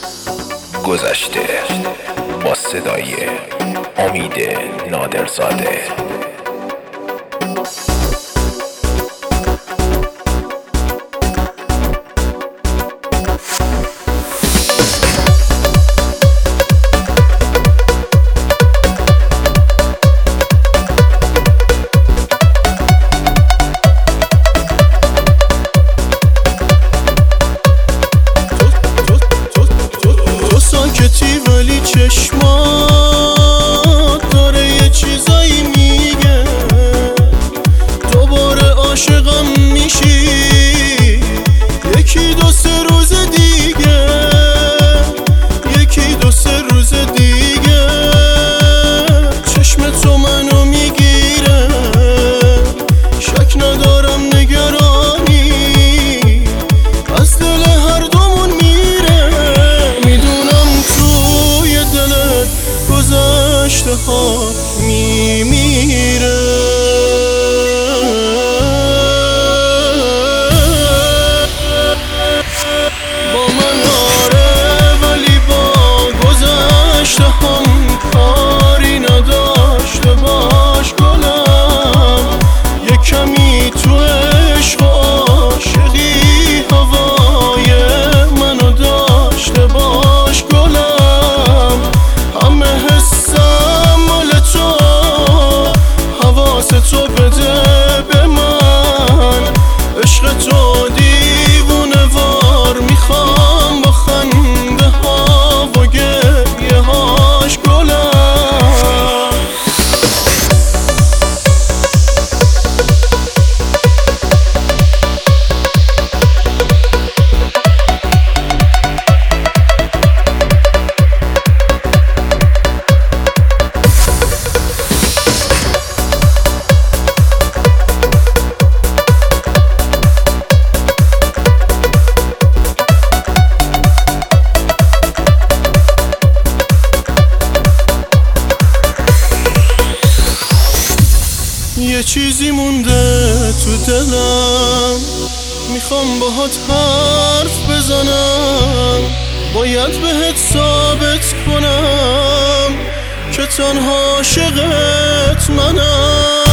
گذشته با صدای امید نادرزاده. ولی چشمات داره یه چیزایی میگه، دوباره عاشقم میشی یکی دو سه روز دیگه، یکی دو سه روز دیگه. چشم تو منو میگیره، شک ندارم نگرانی از دل هر دومون میره. میدونم توی دلت گذشته ها میمیره. با من آره، ولی با گذشته هم کاری نداشته باش گلم. یه کمی تو عشق و عاشقی هوای منو داشته باش گلم. همه حسم مال تو، حواس تو بده به من. عشق تو دیوونه وار میخوام با خنده ها و گریه هاش گلم. یه چیزی مونده تو دلم، میخوام باهات حرف بزنم. باید بهت ثابت کنم که تنها عاشقت منم.